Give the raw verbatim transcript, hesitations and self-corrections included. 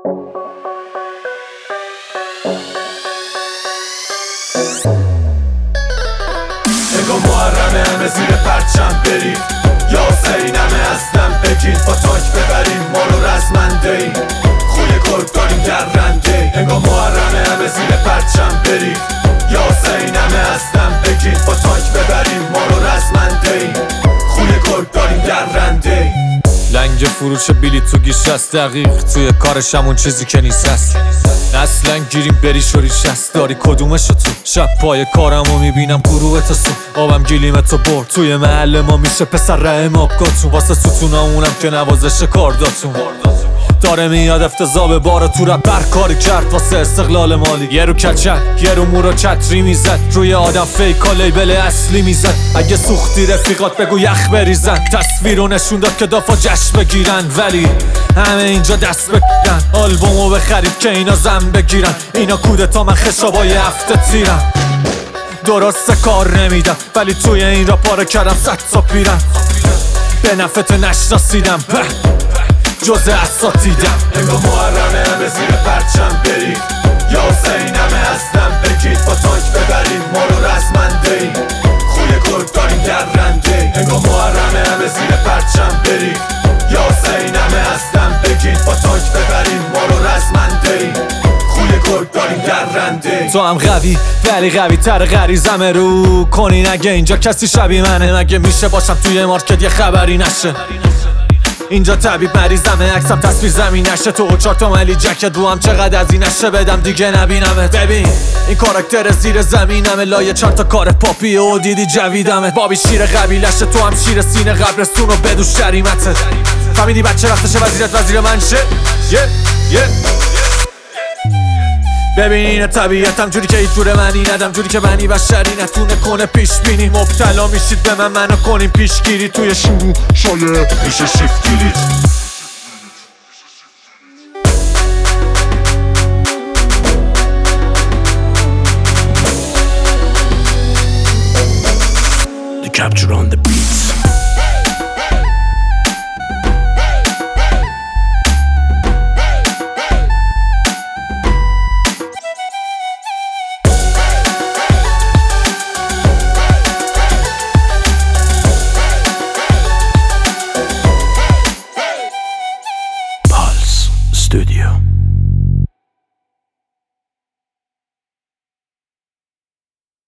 انگاه محرمه همه زیر پرچم بریم، یا حسینمه اصلا بگین با تانک ببریم ما رو رزمنده ای، خوی گرگ داریم در رنده. انگاه محرمه همه زیر پرچم بریم، یا حسینمه اصلا بگین با تانک ببریم ما رو رزمنده ای، خوی گرگ داریم در رنده. لنگ فروش بلیط تو گیش هست دقیق توی کارش همون چیزی که نیست هست. اصلا گیریم بری شوریش هست داری کدومشو تو شب پای کارمو میبینم گروه تا سو آبم گلیمتو برد توی محل ما میشه پسر رحم آبگاتون واسه ستونامونم که نوازش کارداتون داره میاد افتضاح باره تو رب برکاری کرد واسه استقلال مالی. یه رو کچل یه رو مورا چتری میزد روی آدم فیکا لیبل اصلی میزد. اگه سوختی رفیقات بگو یخ بریزن تصویر رو نشون داد که دافا جشن بگیرن ولی همه اینجا دست بگیرن آلبومو بخرید که اینا زن بگیرن. اینا کودتا من خشابای هفته تیرم درسته کار نمیدم ولی توی این را پاره کردم صد تا پیرم به نفت نشناسیدم جز اساتیدم. انگاه محرمه همه زیر پرچم بریم، یا حسینمه اصلا بگید با تانک ببریم ما رو رزمنده ای، خوی گرگ داریم در رنده. انگاه محرمه همه زیر پرچم بریم، یا حسینمه اصلا بگید با تانک ببریم ما رو رزمنده ای، خوی گرگ داریم در رنده. تو هم قوی ولی قوی تر غریزمه رو کنی نگه اینجا کسی شبیه منه مگه میشه باشم توی مارکت یه خبری نشه. اینجا طبیب مریضمه عکسم تصویر زمین نشه تو چهار تا ملی جکت رو هم چقدر از این نشه بدم دیگه نبینمت. ببین این کاراکتر زیر زمینمه لایه چهار تا کار پاپی و دیدی جویدمه بابی شیر قبیلشه تو هم شیر سینه قبرستون و بدوش جریمته. فهمیدی بچه رفتشه وزیرت وزیر من شه یه یه ببین اینه طبیعتم جوری که هیچ جور منی ندم جوری که منی بشری نتونه کنه پیش بینی مبتلا میشید به من منو کنیم پیشگیری توی شروع شایه میشه شیفت گیری. The capture on the beats.